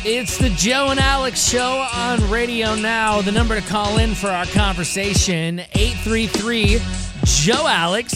It's the Joe and Alex Show on Radio Now. The number to call in for our conversation, 833-JOE-ALEX,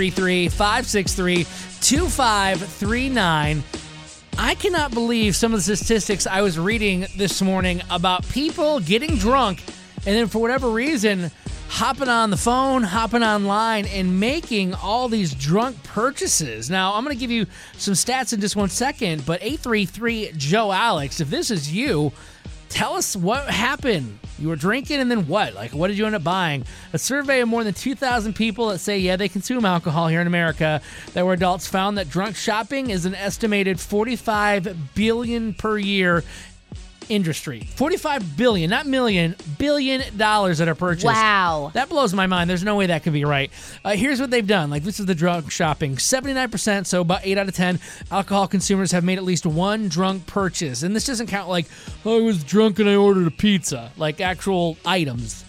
833-563-2539. I cannot believe some of the statistics I was reading this morning about people getting drunk and then for whatever reason hopping on the phone, hopping online, and making all these drunk purchases. Now, I'm going to give you some stats in just 1 second, but 833-JOE-ALEX, if this is you, tell us what happened. You were drinking and then what? Like, what did you end up buying? A survey of more than 2,000 people that say, yeah, they consume alcohol here in America that were adults found that drunk shopping is an estimated $45 billion per year industry. $45 billion, not million, $1 billion that are purchased. Wow. That blows my mind. There's no way that could be right. Here's what they've done. Like, this is the drunk shopping. 79%, so about 8 out of 10 alcohol consumers have made at least one drunk purchase. And this doesn't count like, oh, I was drunk and I ordered a pizza, like actual items.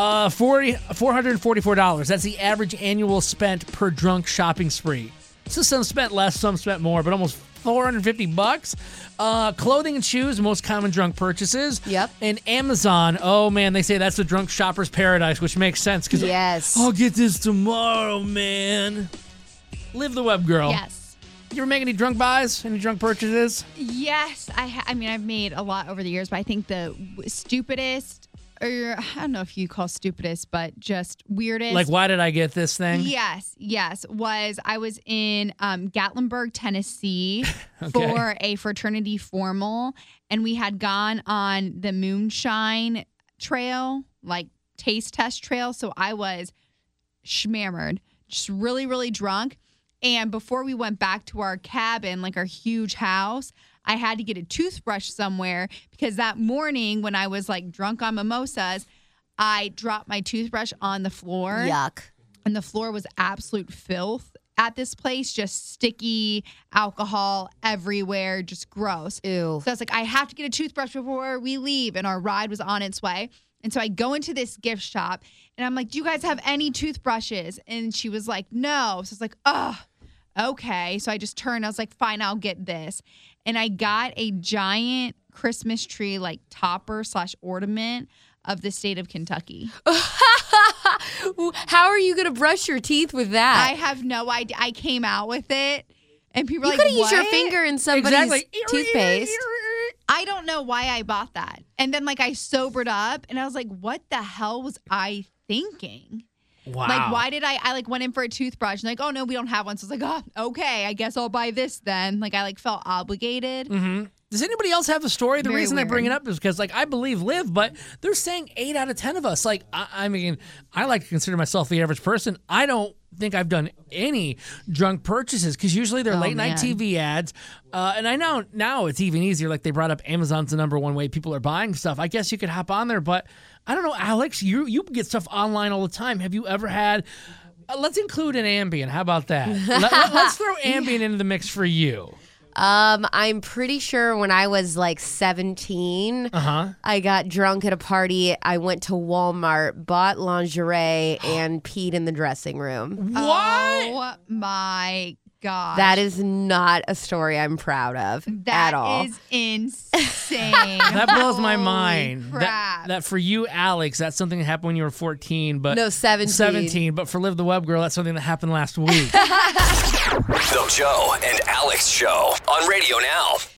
$444. That's the average annual spent per drunk shopping spree. So some spent less, some spent more, but almost $450. Clothing and shoes, most common drunk purchases. Yep. And Amazon, oh man, they say that's the drunk shopper's paradise, which makes sense because yes, I'll get this tomorrow, man. Live the web, girl. Yes. You ever make any drunk buys? Any drunk purchases? Yes. I mean, I've made a lot over the years, but I think the stupidest, or I don't know if you call stupidest, but just weirdest. Like, why did I get this thing? Yes. Was I was in Gatlinburg, Tennessee Okay. for a fraternity formal, and we had gone on the moonshine trail, like taste test trail. So I was schmammered, just really, really drunk. And before we went back to our cabin, like our huge house, I had to get a toothbrush somewhere because that morning when I was like drunk on mimosas, I dropped my toothbrush on the floor. yuck. And the floor was absolute filth at this place, just sticky alcohol everywhere, just gross. Ew. So I was like, I have to get a toothbrush before we leave. And our ride was on its way. And so I go into this gift shop and I'm like, do you guys have any toothbrushes? And she was like, no. So I was like, oh, okay. So I just turned. I was like, fine, I'll get this. And I got a giant Christmas tree, like topper / ornament of the state of Kentucky. How are you going to brush your teeth with that? I have no idea. I came out with it, and people you were like, could have used your "What?" finger in somebody's toothpaste. I don't know why I bought that. And then, like, I sobered up, and I was like, what the hell was I thinking? Wow. Like, why did I like went in for a toothbrush, and like, oh, no, we don't have one. So I was like, oh, okay, I guess I'll buy this then. Like, I, like, felt obligated. Mm-hmm. Does anybody else have a story? The Very reason I bring it weird. up is because, like, I believe Liv, but they're saying 8 out of 10 of us. Like, I mean, I like to consider myself the average person. I don't think I've done any drunk purchases because usually they're late night TV ads. And I know now it's even easier. Like, they brought up Amazon's the number one way people are buying stuff. I guess you could hop on there, but I don't know, Alex, you get stuff online all the time. Have you ever had... let's include an Ambien. How about that? Let's throw Ambien into the mix for you. I'm pretty sure when I was like 17, I got drunk at a party. I went to Walmart, bought lingerie, and peed in the dressing room. What? Oh, my God. That is not a story I'm proud of at all. That is insane. That blows my mind. Holy crap. That for you, Alex, that's something that happened when you were 14, but No, 17. 17, but for Liv the Web Girl, that's something that happened last week. The Joe and Alex Show on Radio Now.